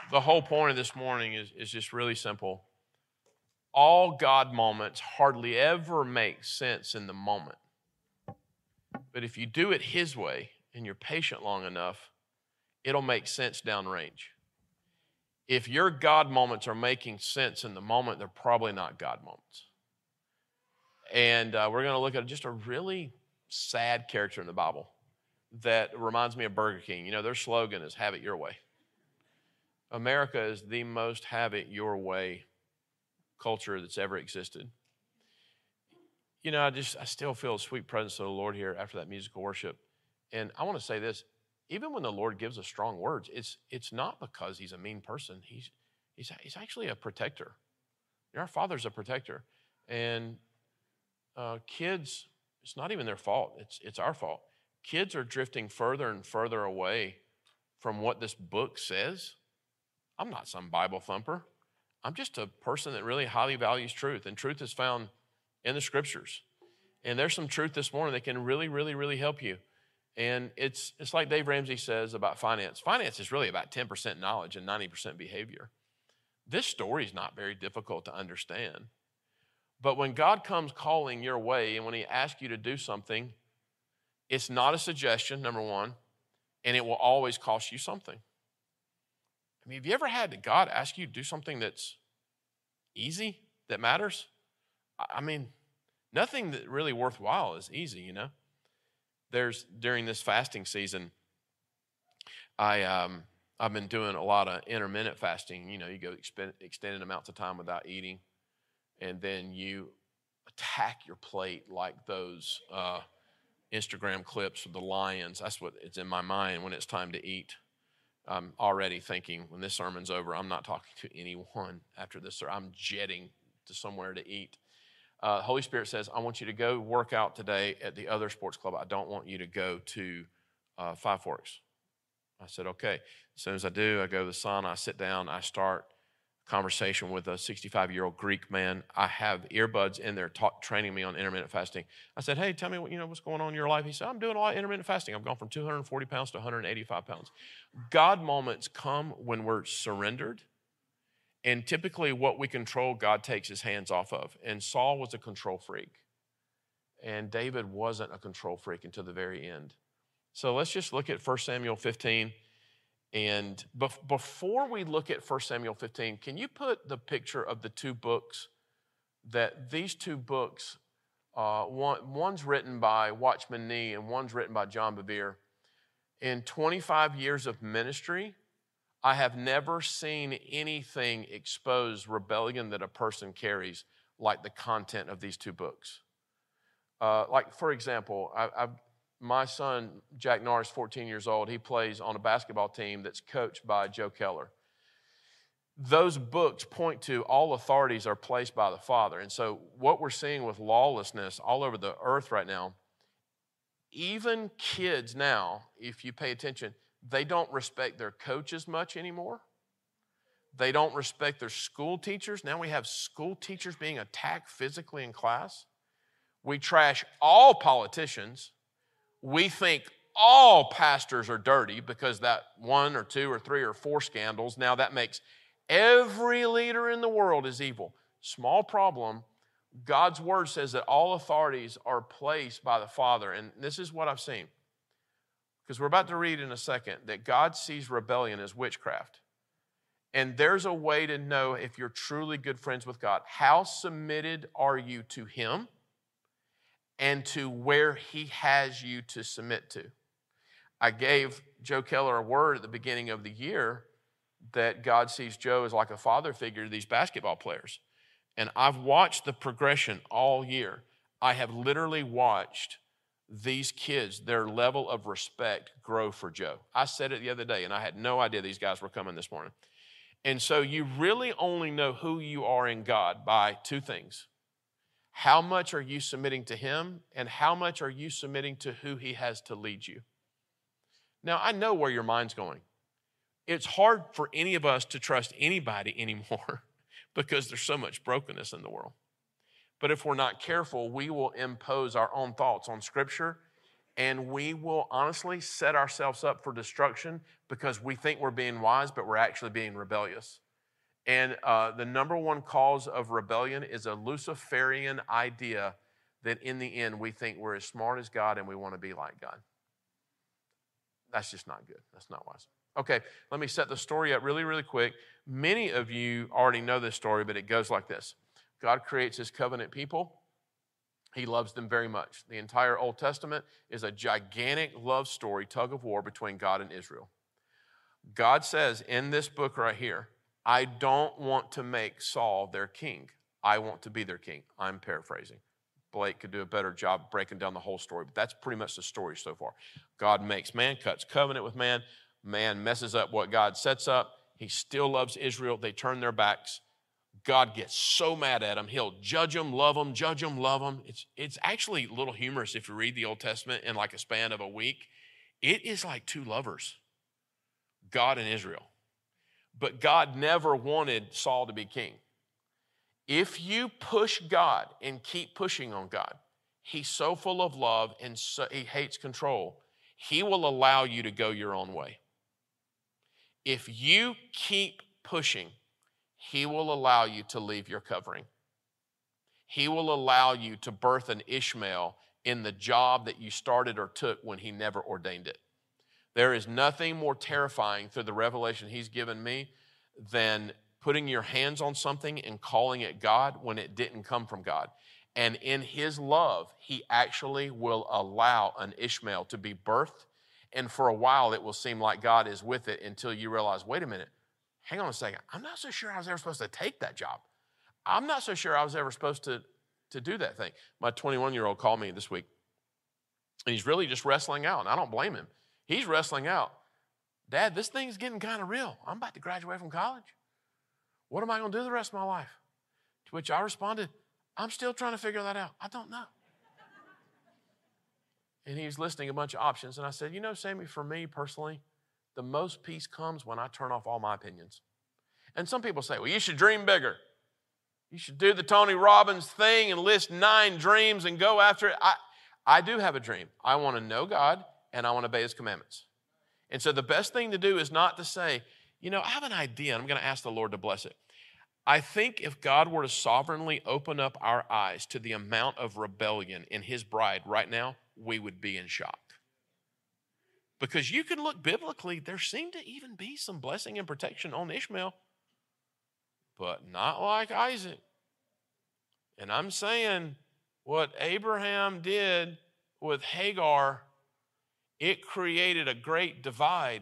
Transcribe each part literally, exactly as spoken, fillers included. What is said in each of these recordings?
The whole point of this morning is, is just really simple. All God moments hardly ever make sense in the moment. But if you do it His way and you're patient long enough, it'll make sense downrange. If your God moments are making sense in the moment, they're probably not God moments. And uh, we're going to look at just a really sad character in the Bible that reminds me of Burger King. You know, their slogan is have it your way. America is the most have it your way culture that's ever existed. You know, I just, I still feel a sweet presence of the Lord here after that musical worship. And I want to say this, even when the Lord gives us strong words, it's it's not because He's a mean person. He's, he's, he's actually a protector. Our Father's a protector. And uh, kids, it's not even their fault. It's, it's our fault. Kids are drifting further and further away from what this book says. I'm not some Bible thumper. I'm just a person that really highly values truth, and truth is found in the Scriptures. And there's some truth this morning that can really, really, really help you. And it's it's like Dave Ramsey says about finance. Finance is really about ten percent knowledge and ninety percent behavior. This story is not very difficult to understand. But when God comes calling your way and when He asks you to do something, it's not a suggestion, number one, and it will always cost you something. I mean, have you ever had God ask you to do something that's easy, that matters? I mean, nothing that really worthwhile is easy, you know. There's, during this fasting season, I, um, I've been doing a lot of intermittent fasting. You know, you go expend, extended amounts of time without eating, and then you attack your plate like those uh, Instagram clips of the lions. That's what it's in my mind when it's time to eat. I'm already thinking, when this sermon's over, I'm not talking to anyone after this. I'm jetting to somewhere to eat. Uh, Holy Spirit says, I want you to go work out today at the other sports club. I don't want you to go to uh, Five Forks. I said, okay. As soon as I do, I go to the sauna, I sit down, I start a conversation with a sixty-five-year-old Greek man. I have earbuds in there talk, training me on intermittent fasting. I said, hey, tell me what, you know, what's going on in your life. He said, I'm doing a lot of intermittent fasting. I've gone from two hundred forty pounds to one hundred eighty-five pounds. God moments come when we're surrendered. And typically what we control, God takes His hands off of. And Saul was a control freak. And David wasn't a control freak until the very end. So let's just look at First Samuel fifteen. And bef- before we look at First Samuel fifteen, can you put the picture of the two books, that these two books, uh, one, one's written by Watchman Nee and one's written by John Bevere. In twenty-five years of ministry, I have never seen anything expose rebellion that a person carries like the content of these two books. Uh, like, for example, I, I've, my son, Jack Norris, fourteen years old, he plays on a basketball team that's coached by Joe Keller. Those books point to all authorities are placed by the Father. And so what we're seeing with lawlessness all over the earth right now, even kids now, if you pay attention, they don't respect their coaches much anymore. They don't respect their school teachers. Now we have school teachers being attacked physically in class. We trash all politicians. We think all pastors are dirty because that one or two or three or four scandals. Now that makes every leader in the world is evil. Small problem. God's word says that all authorities are placed by the Father. And this is what I've seen. Because we're about to read in a second that God sees rebellion as witchcraft. And there's a way to know if you're truly good friends with God. How submitted are you to Him and to where He has you to submit to? I gave Joe Keller a word at the beginning of the year that God sees Joe as like a father figure to these basketball players. And I've watched the progression all year. I have literally watched these kids, their level of respect grow for Joe. I said it the other day, and I had no idea these guys were coming this morning. And so you really only know who you are in God by two things. How much are you submitting to Him, and how much are you submitting to who He has to lead you? Now, I know where your mind's going. It's hard for any of us to trust anybody anymore because there's so much brokenness in the world. But if we're not careful, we will impose our own thoughts on Scripture, And we will honestly set ourselves up for destruction because we think we're being wise, but we're actually being rebellious. And uh, the number one cause of rebellion is a Luciferian idea that in the end we think we're as smart as God and we want to be like God. That's just not good. That's not wise. Okay, let me set the story up really, really quick. Many of you already know this story, but it goes like this. God creates his covenant people. He loves them very much. The entire Old Testament is a gigantic love story, tug of war between God and Israel. God says in this book right here, I don't want to make Saul their king. I want to be their king. I'm paraphrasing. Blake could do a better job breaking down the whole story, but that's pretty much the story so far. God makes man, cuts covenant with man. Man messes up what God sets up. He still loves Israel. They turn their backs. God gets so mad at them. He'll judge them, love them, judge them, love them. It's, it's actually a little humorous if you read the Old Testament in like a span of a week. It is like two lovers, God and Israel. But God never wanted Saul to be king. If you push God and keep pushing on God, he's so full of love and so, he hates control, he will allow you to go your own way. If you keep pushing, he will allow you to leave your covering. He will allow you to birth an Ishmael in the job that you started or took when he never ordained it. There is nothing more terrifying through the revelation he's given me than putting your hands on something and calling it God when it didn't come from God. And in his love, he actually will allow an Ishmael to be birthed. And for a while, it will seem like God is with it until you realize, wait a minute, hang on a second. I'm not so sure I was ever supposed to take that job. I'm not so sure I was ever supposed to, to do that thing. My twenty-one-year-old called me this week, and he's really just wrestling out, and I don't blame him. He's wrestling out. Dad, this thing's getting kind of real. I'm about to graduate from college. What am I going to do the rest of my life? To which I responded, I'm still trying to figure that out. I don't know. And he's listing a bunch of options. And I said, you know, Sammy, for me personally, the most peace comes when I turn off all my opinions. And some people say, well, you should dream bigger. You should do the Tony Robbins thing and list nine dreams and go after it. I, I do have a dream. I want to know God and I want to obey his commandments. And so the best thing to do is not to say, you know, I have an idea and I'm going to ask the Lord to bless it. I think if God were to sovereignly open up our eyes to the amount of rebellion in his bride right now, we would be in shock. Because you can look biblically, there seemed to even be some blessing and protection on Ishmael, but not like Isaac. And I'm saying what Abraham did with Hagar, it created a great divide.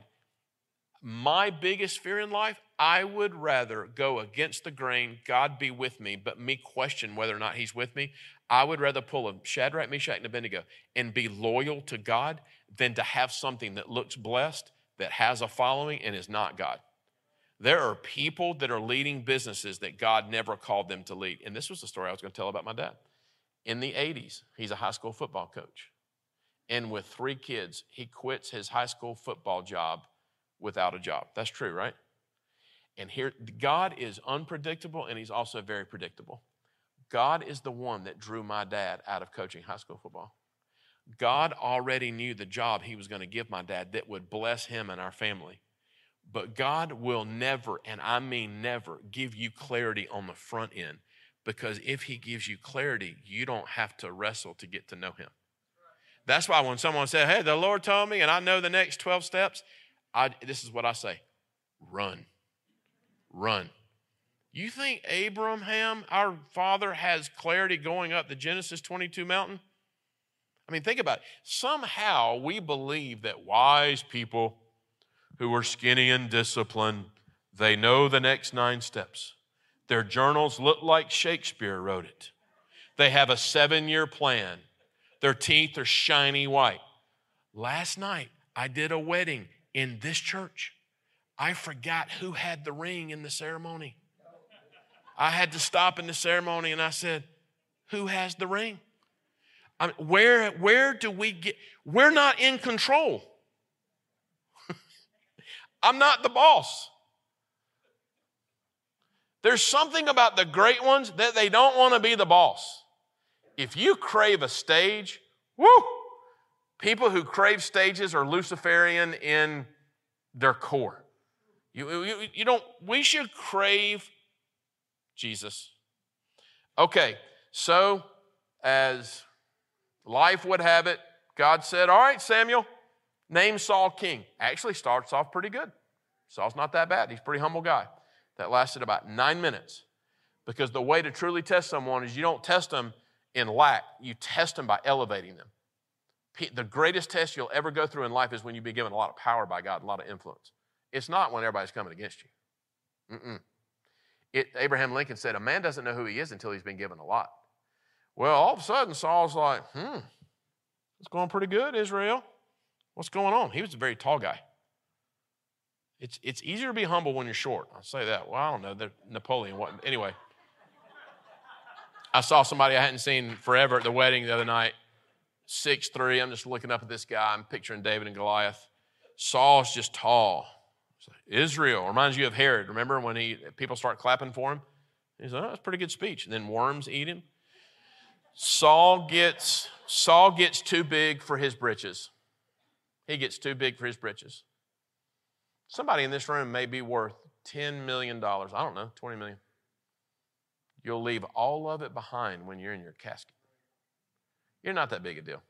My biggest fear in life, I would rather go against the grain, God be with me, but me question whether or not he's with me. I would rather pull a Shadrach, Meshach, and Abednego and be loyal to God than to have something that looks blessed, that has a following, and is not God. There are people that are leading businesses that God never called them to lead. And this was the story I was going to tell about my dad. In the eighties, he's a high school football coach. And with three kids, he quits his high school football job without a job. That's true, right? And here, God is unpredictable, and he's also very predictable. God is the one that drew my dad out of coaching high school football. God already knew the job he was going to give my dad that would bless him and our family. But God will never, and I mean never, give you clarity on the front end, because if he gives you clarity, you don't have to wrestle to get to know him. That's why when someone says, hey, the Lord told me and I know the next twelve steps, I, this is what I say, run, run. You think Abraham, our father, has clarity going up the Genesis twenty-two mountain? I mean, think about it. Somehow we believe that wise people who are skinny and disciplined, they know the next nine steps. Their journals look like Shakespeare wrote it. They have a seven-year plan. Their teeth are shiny white. Last night, I did a wedding in this church. I forgot who had the ring in the ceremony. I had to stop in the ceremony and I said, who has the ring? I mean, where, where do we get, we're not in control. I'm not the boss. There's something about the great ones that they don't want to be the boss. If you crave a stage, whoo, People who crave stages are Luciferian in their core. You, you, you don't, we should crave Jesus. Okay, so as life would have it, God said, all right, Samuel, name Saul king. Actually starts off pretty good. Saul's not that bad. He's a pretty humble guy. That lasted about nine minutes. Because the way to truly test someone is you don't test them in lack. You test them by elevating them. The greatest test you'll ever go through in life is when you've been given a lot of power by God, a lot of influence. It's not when everybody's coming against you. Mm-mm. It, Abraham Lincoln said, a man doesn't know who he is until he's been given a lot. Well, all of a sudden, Saul's like, hmm, it's going pretty good, Israel. What's going on? He was a very tall guy. It's, it's easier to be humble when you're short. I'll say that. Well, I don't know. Napoleon. What, anyway. I saw somebody I hadn't seen forever at the wedding the other night. six three. I'm just looking up at this guy. I'm picturing David and Goliath. Saul's just tall. Israel reminds you of Herod. Remember when he people start clapping for him? He's like, oh, that's a pretty good speech. And then worms eat him. Saul gets, Saul gets too big for his britches. He gets too big for his britches. Somebody in this room may be worth ten million dollars. I don't know, twenty million dollars. You'll leave all of it behind when you're in your casket. You're not that big a deal.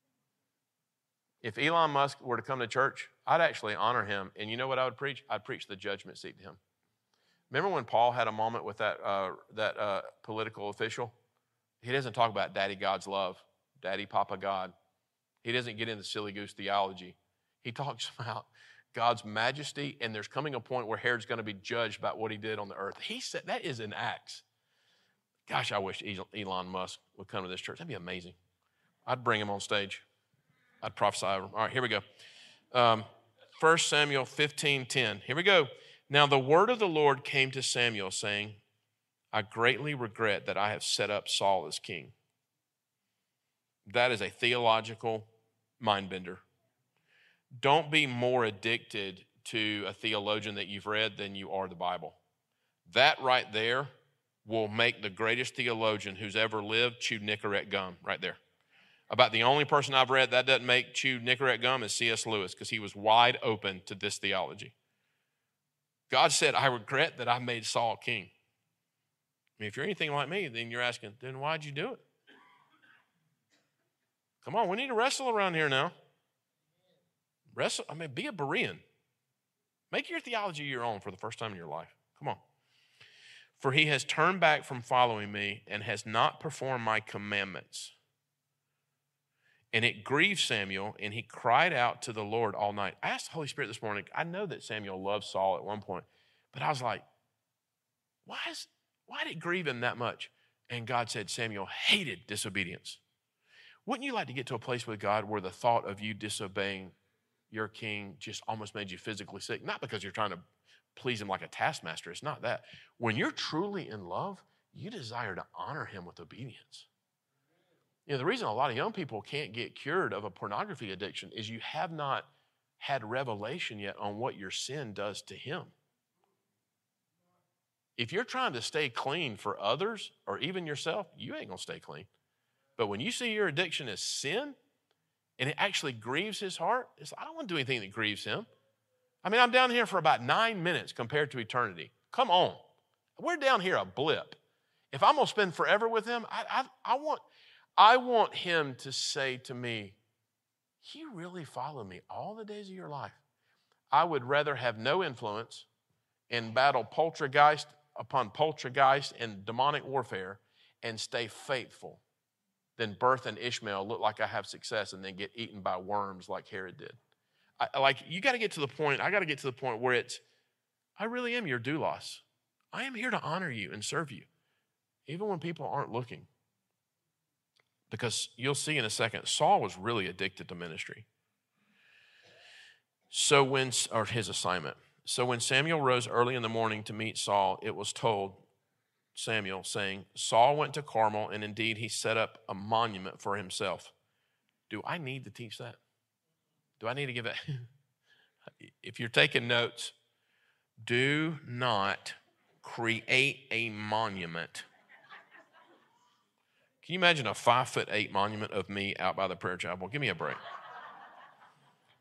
If Elon Musk were to come to church, I'd actually honor him. And you know what I would preach? I'd preach the judgment seat to him. Remember when Paul had a moment with that, uh, that uh, political official? He doesn't talk about Daddy God's love, Daddy Papa God. He doesn't get into silly goose theology. He talks about God's majesty, and there's coming a point where Herod's going to be judged about what he did on the earth. He said that is in Acts. Gosh, I wish Elon Musk would come to this church. That'd be amazing. I'd bring him on stage. I'd prophesy over him. All right, here we go. Um, First Samuel fifteen ten. Here we go. Now the word of the Lord came to Samuel, saying, I greatly regret that I have set up Saul as king. That is a theological mind bender. Don't be more addicted to a theologian that you've read than you are the Bible. That right there will make the greatest theologian who's ever lived chew Nicorette gum right there. About the only person I've read that doesn't make chew Nicorette gum is C S Lewis, because he was wide open to this theology. God said, I regret that I made Saul king. I mean, if you're anything like me, then you're asking, then why'd you do it? Come on, we need to wrestle around here now. Wrestle, I mean, be a Berean. Make your theology your own for the first time in your life. Come on. For he has turned back from following me and has not performed my commandments. And it grieved Samuel, and he cried out to the Lord all night. I asked the Holy Spirit this morning, I know that Samuel loved Saul at one point, but I was like, why, is, why did it grieve him that much? And God said Samuel hated disobedience. Wouldn't you like to get to a place with God where the thought of you disobeying your king just almost made you physically sick? Not because you're trying to please him like a taskmaster. It's not that. When you're truly in love, you desire to honor him with obedience. You know, the reason a lot of young people can't get cured of a pornography addiction is you have not had revelation yet on what your sin does to him. If you're trying to stay clean for others or even yourself, you ain't going to stay clean. But when you see your addiction as sin and it actually grieves his heart, it's like, I don't want to do anything that grieves him. I mean, I'm down here for about nine minutes compared to eternity. Come on. We're down here a blip. If I'm going to spend forever with him, I, I, I want... I want him to say to me, you really follow me all the days of your life. I would rather have no influence and battle poltergeist upon poltergeist and demonic warfare and stay faithful than birth an Ishmael, look like I have success, and then get eaten by worms like Herod did. I, like, you got to get to the point, I got to get to the point where it's, I really am your doulos. I am here to honor you and serve you, even when people aren't looking. Because you'll see in a second, Saul was really addicted to ministry. So when, or his assignment. So when Samuel rose early in the morning to meet Saul, it was told Samuel, saying, Saul went to Carmel, and indeed he set up a monument for himself. Do I need to teach that? Do I need to give that? If you're taking notes, do not create a monument. Can you imagine a five foot eight monument of me out by the prayer chapel? Give me a break.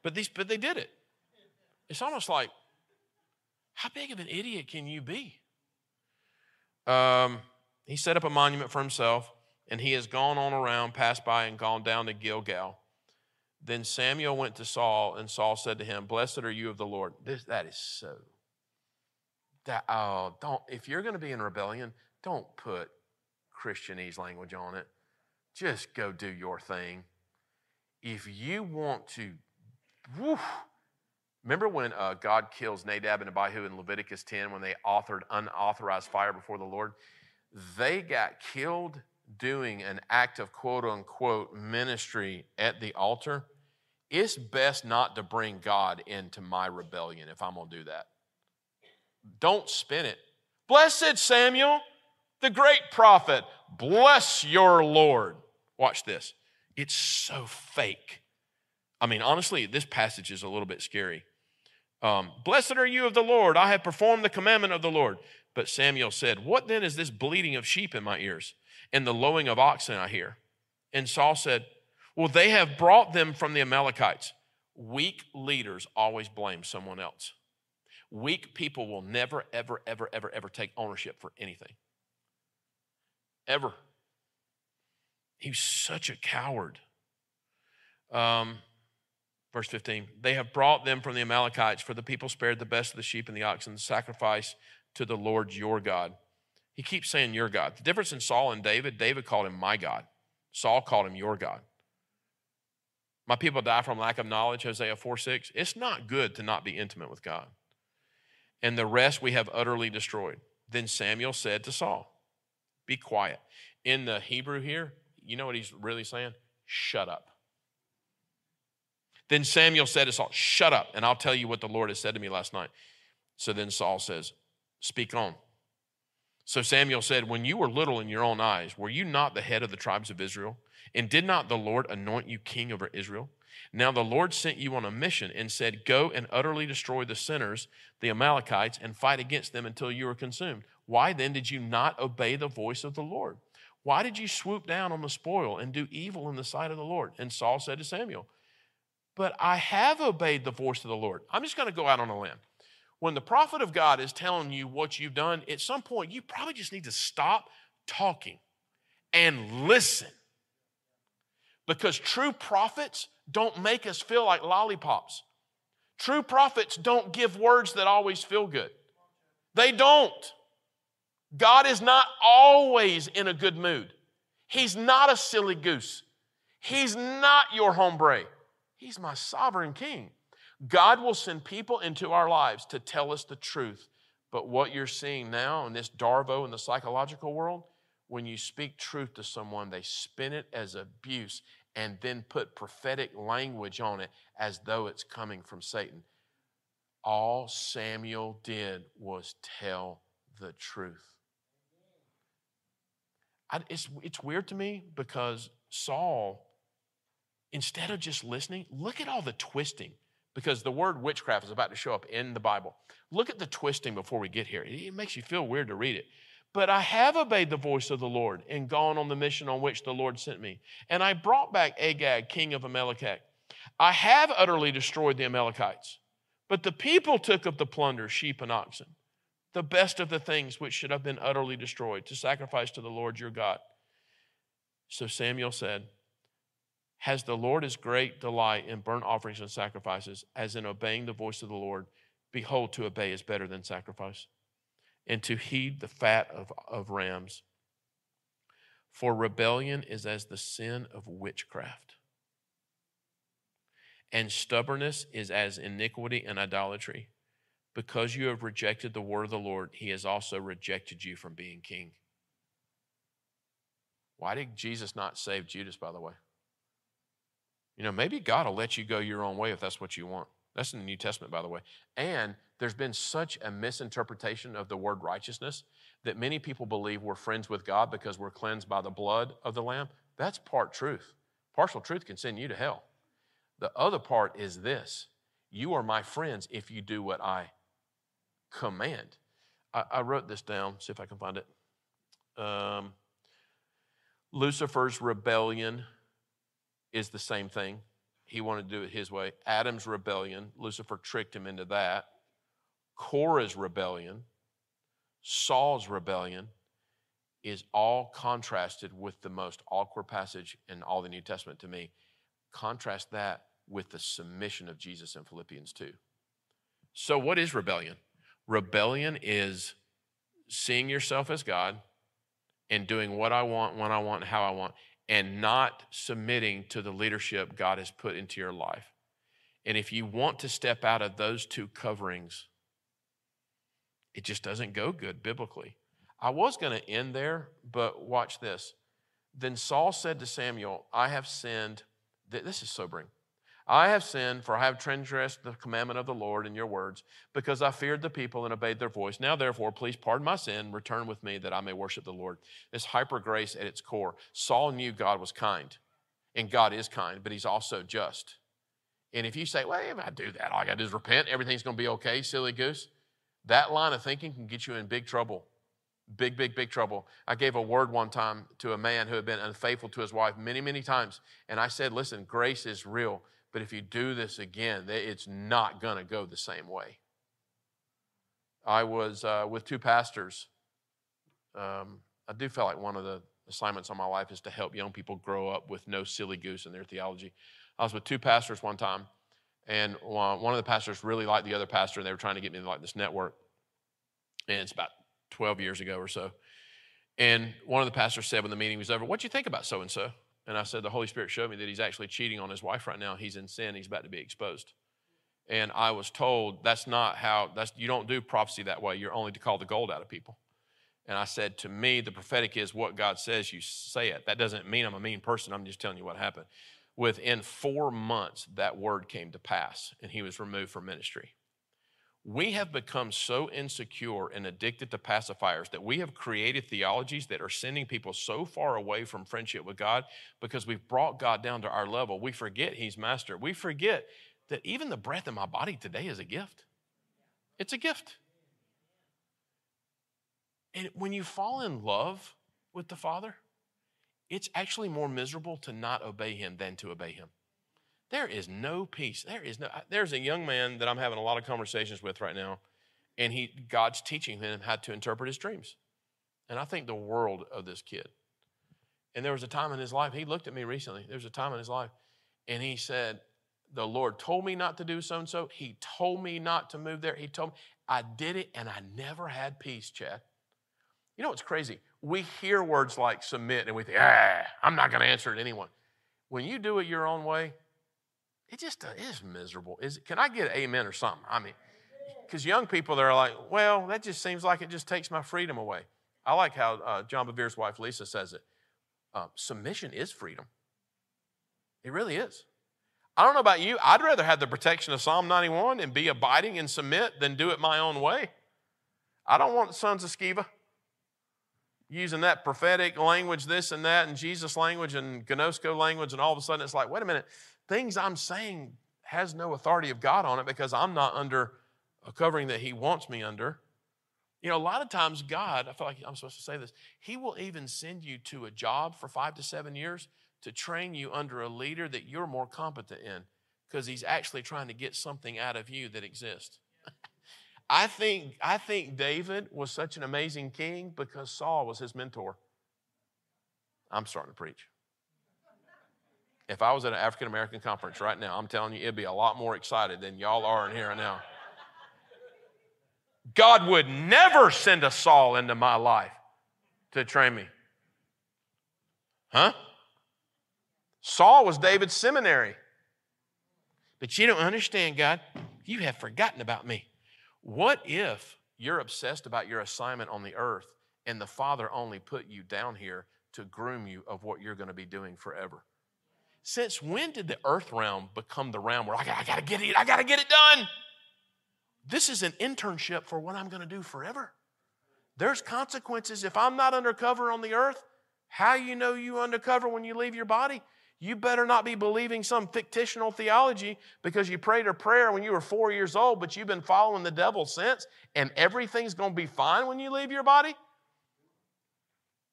But these, but they did it. It's almost like, how big of an idiot can you be? Um, he set up a monument for himself, and he has gone on around, passed by, and gone down to Gilgal. Then Samuel went to Saul, and Saul said to him, "Blessed are you of the Lord." This, that is so. That oh, don't. If you're going to be in rebellion, don't put Christianese language on it. Just go do your thing. If you want to, whew, remember when uh, God kills Nadab and Abihu in Leviticus ten when they authored unauthorized fire before the Lord? They got killed doing an act of quote-unquote ministry at the altar. It's best not to bring God into my rebellion if I'm going to do that. Don't spin it. Blessed Samuel, the great prophet, bless your Lord. Watch this. It's so fake. I mean, honestly, this passage is a little bit scary. Um, Blessed are you of the Lord. I have performed the commandment of the Lord. But Samuel said, what then is this bleating of sheep in my ears and the lowing of oxen I hear? And Saul said, well, they have brought them from the Amalekites. Weak leaders always blame someone else. Weak people will never, ever, ever, ever, ever take ownership for anything. Ever. He's such a coward. Um, verse fifteen, they have brought them from the Amalekites, for the people spared the best of the sheep and the oxen, the sacrifice to the Lord your God. He keeps saying your God. The difference in Saul and David, David called him my God. Saul called him your God. My people die from lack of knowledge, Hosea four six. It's not good to not be intimate with God. And the rest we have utterly destroyed. Then Samuel said to Saul, be quiet. In the Hebrew here, you know what he's really saying? Shut up. Then Samuel said to Saul, shut up, and I'll tell you what the Lord has said to me last night. So then Saul says, speak on. So Samuel said, when you were little in your own eyes, were you not the head of the tribes of Israel? And did not the Lord anoint you king over Israel? Now the Lord sent you on a mission and said, go and utterly destroy the sinners, the Amalekites, and fight against them until you are consumed. Why then did you not obey the voice of the Lord? Why did you swoop down on the spoil and do evil in the sight of the Lord? And Saul said to Samuel, but I have obeyed the voice of the Lord. I'm just going to go out on a limb. When the prophet of God is telling you what you've done, at some point you probably just need to stop talking and listen. Because true prophets don't make us feel like lollipops. True prophets don't give words that always feel good. They don't. God is not always in a good mood. He's not a silly goose. He's not your hombre. He's my sovereign king. God will send people into our lives to tell us the truth. But what you're seeing now in this Darvo in the psychological world, when you speak truth to someone, they spin it as abuse and then put prophetic language on it as though it's coming from Satan. All Samuel did was tell the truth. I, it's, it's weird to me because Saul, instead of just listening, look at all the twisting. Because the word witchcraft is about to show up in the Bible. Look at the twisting before we get here. It makes you feel weird to read it. But I have obeyed the voice of the Lord and gone on the mission on which the Lord sent me. And I brought back Agag, king of Amalek. I have utterly destroyed the Amalekites. But the people took of the plunder, sheep and oxen, the best of the things which should have been utterly destroyed, to sacrifice to the Lord your God. So Samuel said, has the Lord his great delight in burnt offerings and sacrifices, as in obeying the voice of the Lord? Behold, to obey is better than sacrifice, and to heed the fat of, of rams. For rebellion is as the sin of witchcraft, and stubbornness is as iniquity and idolatry. Because you have rejected the word of the Lord, he has also rejected you from being king. Why did Jesus not save Judas, by the way? You know, maybe God will let you go your own way if that's what you want. That's in the New Testament, by the way. And there's been such a misinterpretation of the word righteousness that many people believe we're friends with God because we're cleansed by the blood of the Lamb. That's part truth. Partial truth can send you to hell. The other part is this. You are my friends if you do what I command. I, I wrote this down. See if I can find it. Um, Lucifer's rebellion is the same thing. he wanted to do it his way. Adam's rebellion, Lucifer tricked him into that. Korah's rebellion, Saul's rebellion, is all contrasted with the most awkward passage in all the New Testament to me. Contrast that with the submission of Jesus in Philippians two. So what is rebellion? Rebellion is seeing yourself as God and doing what I want, when I want, how I want, and not submitting to the leadership God has put into your life. And if you want to step out of those two coverings, it just doesn't go good biblically. I was going to end there, but watch this. Then Saul said to Samuel, I have sinned. This is sobering. I have sinned, for I have transgressed the commandment of the Lord in your words, because I feared the people and obeyed their voice. Now, therefore, please pardon my sin, return with me that I may worship the Lord. This hyper grace at its core. Saul knew God was kind, and God is kind, but he's also just. And if you say, well, if I do that, all I got to do is repent, everything's going to be okay, silly goose, that line of thinking can get you in big trouble. Big, big, big trouble. I gave a word one time to a man who had been unfaithful to his wife many, many times. And I said, listen, grace is real. But if you do this again, it's not going to go the same way. I was uh, with two pastors. Um, I do feel like one of the assignments on my life is to help young people grow up with no silly goose in their theology. I was with two pastors one time, and one of the pastors really liked the other pastor, and they were trying to get me to like this network. And it's about twelve years ago or so. And one of the pastors said when the meeting was over, what'd you think about so-and-so? And I said, the Holy Spirit showed me that he's actually cheating on his wife right now. He's in sin. He's about to be exposed. And I was told that's not how, that's you don't do prophecy that way. You're only to call the gold out of people. And I said, to me, the prophetic is what God says, you say it. That doesn't mean I'm a mean person. I'm just telling you what happened. Within four months, that word came to pass, and he was removed from ministry. We have become so insecure and addicted to pacifiers that we have created theologies that are sending people so far away from friendship with God because we've brought God down to our level. We forget he's master. We forget that even the breath in my body today is a gift. It's a gift. And when you fall in love with the Father, it's actually more miserable to not obey him than to obey him. There is no peace. There is no, there's a young man that I'm having a lot of conversations with right now, and he, God's teaching him how to interpret his dreams. And I think the world of this kid. And there was a time in his life, he looked at me recently, there was a time in his life, and he said, the Lord told me not to do so-and-so. He told me not to move there. He told me, I did it, and I never had peace, Chad. You know what's crazy? We hear words like submit, and we think, ah, I'm not going to answer it to anyone. When you do it your own way, it just is miserable. Is Can I get an amen or something? I mean, because young people, they're like, well, that just seems like it just takes my freedom away. I like how uh, John Bevere's wife, Lisa, says it. Uh, submission is freedom. It really is. I don't know about you. I'd rather have the protection of Psalm ninety-one and be abiding and submit than do it my own way. I don't want the sons of Sceva using that prophetic language, this and that, and Jesus language and Gnosko language, and all of a sudden it's like, wait a minute. Things I'm saying has no authority of God on it because I'm not under a covering that he wants me under. You know, a lot of times God, I feel like I'm supposed to say this, he will even send you to a job for five to seven years to train you under a leader that you're more competent in because he's actually trying to get something out of you that exists. I think, I think David was such an amazing king because Saul was his mentor. I'm starting to preach. If I was at an African-American conference right now, I'm telling you, it'd be a lot more excited than y'all are in here and now. God would never send a Saul into my life to train me. Huh? Saul was David's seminary. But you don't understand, God. You have forgotten about me. What if you're obsessed about your assignment on the earth and the Father only put you down here to groom you of what you're going to be doing forever? Since when did the earth realm become the realm where I got, I got to get it, I got to get it done? This is an internship for what I'm going to do forever. There's consequences. If I'm not undercover on the earth, how you know you undercover when you leave your body? You better not be believing some fictional theology because you prayed a prayer when you were four years old, but you've been following the devil since, and everything's going to be fine when you leave your body.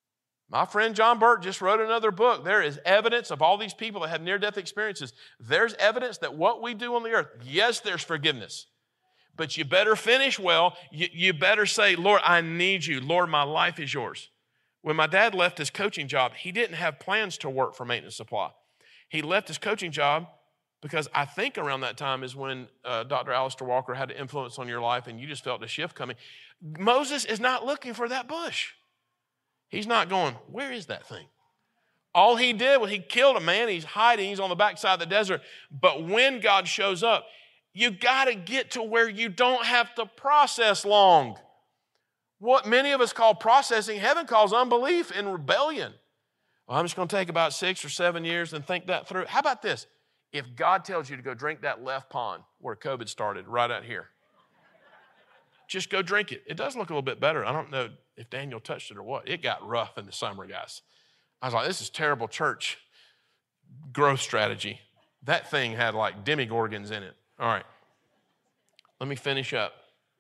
My friend John Burke just wrote another book. There is evidence of all these people that have near-death experiences. There's evidence that what we do on the earth, yes, there's forgiveness. But you better finish well. You, you better say, Lord, I need you. Lord, my life is yours. When my dad left his coaching job, he didn't have plans to work for Maintenance Supply. He left his coaching job because I think around that time is when uh, Doctor Alistair Walker had an influence on your life and you just felt a shift coming. Moses is not looking for that bush. He's not going, where is that thing? All he did was he killed a man. He's hiding. He's on the backside of the desert. But when God shows up, you got to get to where you don't have to process long. What many of us call processing, heaven calls unbelief and rebellion. Well, I'm just going to take about six or seven years and think that through. How about this? If God tells you to go drink that left pond where COVID started, right out here, just go drink it. It does look a little bit better. I don't know if Daniel touched it or what. It got rough in the summer, guys. I was like, this is terrible church growth strategy. That thing had like demigorgons in it. All right. Let me finish up.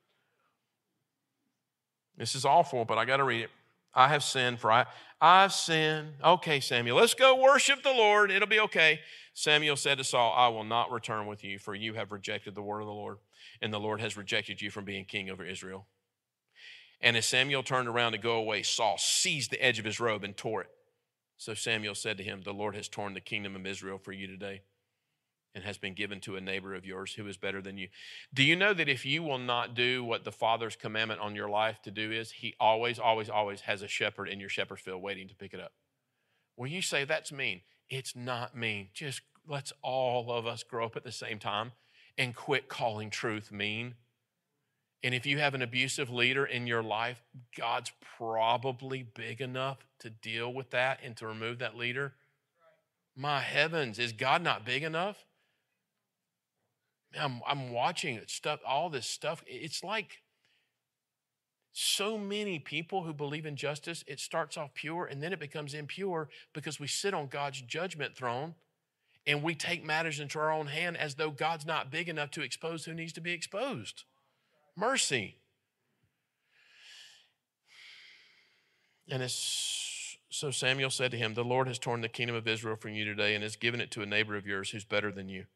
This is awful, but I got to read it. I have sinned, for I, I've sinned. Okay, Samuel, let's go worship the Lord. It'll be okay. Samuel said to Saul, I will not return with you, for you have rejected the word of the Lord, and the Lord has rejected you from being king over Israel. And as Samuel turned around to go away, Saul seized the edge of his robe and tore it. So Samuel said to him, the Lord has torn the kingdom of Israel for you today and has been given to a neighbor of yours who is better than you. Do you know that if you will not do what the Father's commandment on your life to do is, he always, always, always has a shepherd in your shepherd's field waiting to pick it up? Well, you say that's mean. It's not mean. Just let's all of us grow up at the same time and quit calling truth mean. And if you have an abusive leader in your life, God's probably big enough to deal with that and to remove that leader. My heavens, is God not big enough? I'm, I'm watching stuff, all this stuff. It's like so many people who believe in justice, it starts off pure and then it becomes impure because we sit on God's judgment throne and we take matters into our own hand as though God's not big enough to expose who needs to be exposed. Mercy. And it's, so Samuel said to him, the Lord has torn the kingdom of Israel from you today and has given it to a neighbor of yours who's better than you.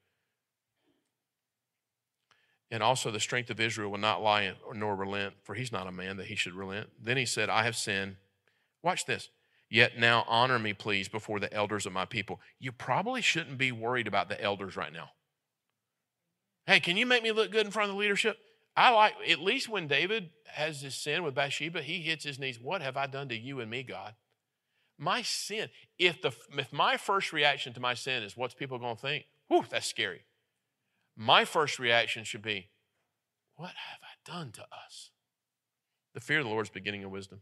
And also the strength of Israel will not lie nor relent, for he's not a man that he should relent. Then he said, I have sinned. Watch this. Yet now honor me, please, before the elders of my people. You probably shouldn't be worried about the elders right now. Hey, can you make me look good in front of the leadership? I like, at least when David has his sin with Bathsheba, he hits his knees. What have I done to you and me, God? My sin, if the if my first reaction to my sin is what's people going to think, whew, that's scary. My first reaction should be, what have I done to us? The fear of the Lord is the beginning of wisdom.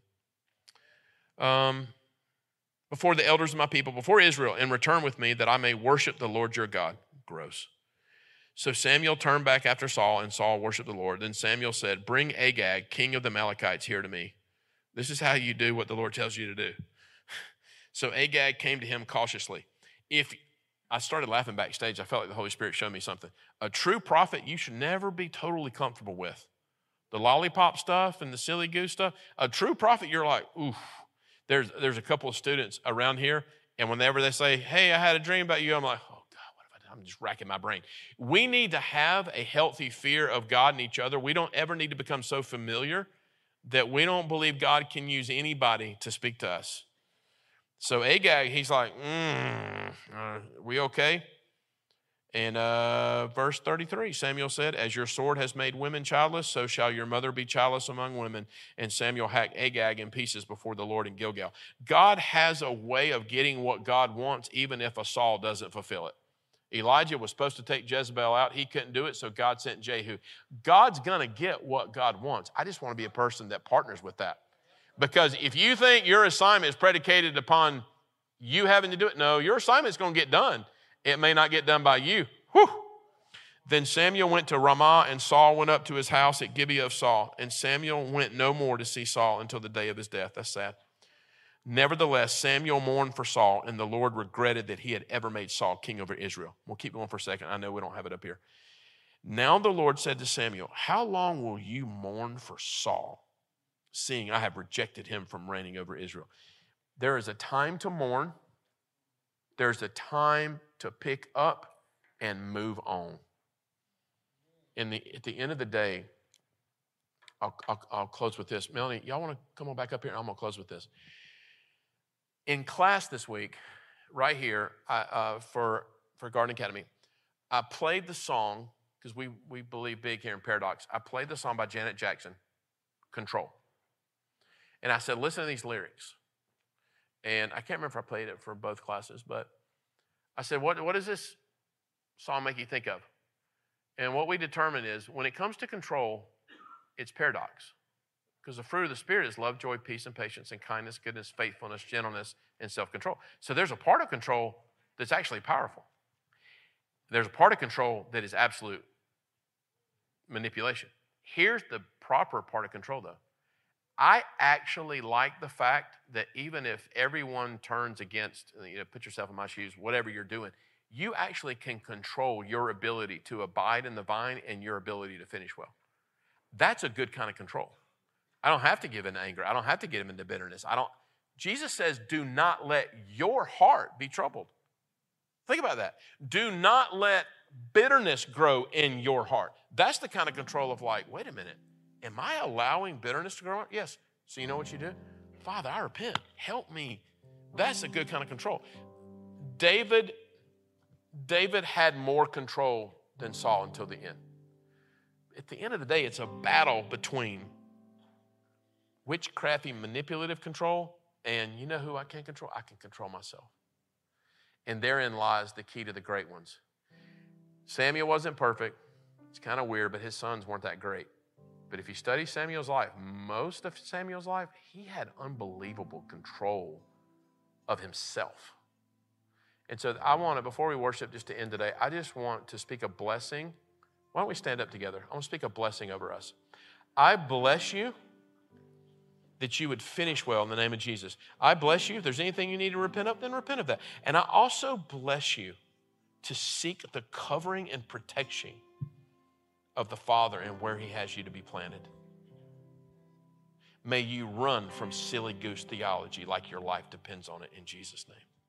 Um, before the elders of my people, before Israel, and return with me that I may worship the Lord your God. Gross. So Samuel turned back after Saul, and Saul worshiped the Lord. Then Samuel said, bring Agag, king of the Amalekites, here to me. This is how you do what the Lord tells you to do. So Agag came to him cautiously. If I started laughing backstage, I felt like the Holy Spirit showed me something. A true prophet you should never be totally comfortable with. The lollipop stuff and the silly goose stuff. A true prophet, you're like, oof. There's, there's a couple of students around here, and whenever they say, hey, I had a dream about you, I'm like, oh, God, what have I done? I'm just racking my brain. We need to have a healthy fear of God and each other. We don't ever need to become so familiar that we don't believe God can use anybody to speak to us. So Agag, he's like, mm, are we okay? And uh, verse thirty-three, Samuel said, as your sword has made women childless, so shall your mother be childless among women. And Samuel hacked Agag in pieces before the Lord in Gilgal. God has a way of getting what God wants, even if a Saul doesn't fulfill it. Elijah was supposed to take Jezebel out. He couldn't do it, so God sent Jehu. God's going to get what God wants. I just want to be a person that partners with that. Because if you think your assignment is predicated upon you having to do it, no, your assignment is going to get done. It may not get done by you. Whew. Then Samuel went to Ramah, and Saul went up to his house at Gibeah of Saul. And Samuel went no more to see Saul until the day of his death. That's sad. Nevertheless, Samuel mourned for Saul, and the Lord regretted that he had ever made Saul king over Israel. We'll keep going for a second. I know we don't have it up here. Now the Lord said to Samuel, how long will you mourn for Saul, seeing I have rejected him from reigning over Israel? There is a time to mourn. There's a time to pick up and move on. In the, at the end of the day, I'll, I'll, I'll close with this. Melanie, y'all want to come on back up here? I'm going to close with this. In class this week, right here I, uh, for, for Garden Academy, I played the song, because we, we believe big here in Paradox. I played the song by Janet Jackson, Control. And I said, listen to these lyrics. And I can't remember if I played it for both classes, but I said, what, what does this song make you think of? And what we determined is when it comes to control, it's paradox. Because the fruit of the Spirit is love, joy, peace, and patience, and kindness, goodness, faithfulness, gentleness, and self-control. So there's a part of control that's actually powerful. There's a part of control that is absolute manipulation. Here's the proper part of control, though. I actually like the fact that even if everyone turns against, you know, put yourself in my shoes, whatever you're doing, you actually can control your ability to abide in the vine and your ability to finish well. That's a good kind of control. I don't have to give in to anger. I don't have to get him into bitterness. I don't. Jesus says, do not let your heart be troubled. Think about that. Do not let bitterness grow in your heart. That's the kind of control of like, wait a minute, am I allowing bitterness to grow? Yes. So you know what you do? Father, I repent. Help me. That's a good kind of control. David, David had more control than Saul until the end. At the end of the day, it's a battle between witchcrafty, manipulative control and you know who I can control? I can control myself. And therein lies the key to the great ones. Samuel wasn't perfect. It's kind of weird, but his sons weren't that great. But if you study Samuel's life, most of Samuel's life, he had unbelievable control of himself. And so I want to, before we worship, just to end today, I just want to speak a blessing. Why don't we stand up together? I want to speak a blessing over us. I bless you that you would finish well in the name of Jesus. I bless you. If there's anything you need to repent of, then repent of that. And I also bless you to seek the covering and protection of the Father and where he has you to be planted. May you run from silly goose theology like your life depends on it in Jesus' name.